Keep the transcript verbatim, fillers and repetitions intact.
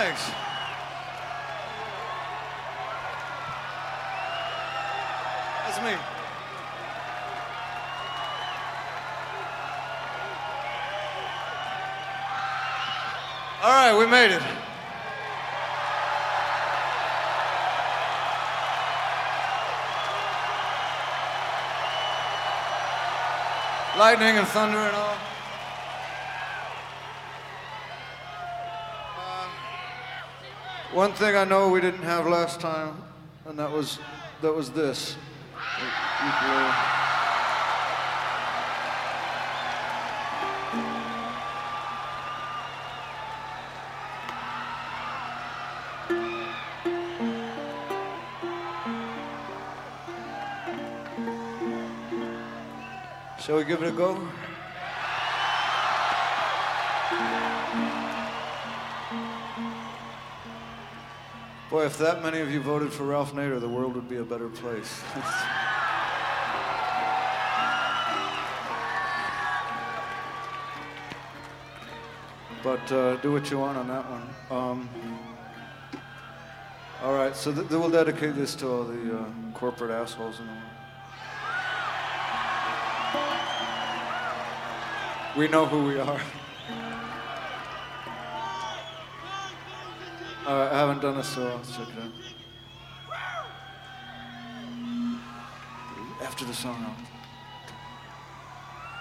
Thanks. That's me. All right, we made it. Lightning and thunder and all. Um, one thing I know we didn't have last time, and that was that was this. Ukulele. Shall we give it a go? Boy, if that many of you voted for Ralph Nader, the world would be a better place. But uh, do what you want on that one. Um, all right, so th- we'll dedicate this to all the uh, corporate assholes in the world. We know who we are. Uh, I haven't done this, so I'll check it out. After the song, I'll...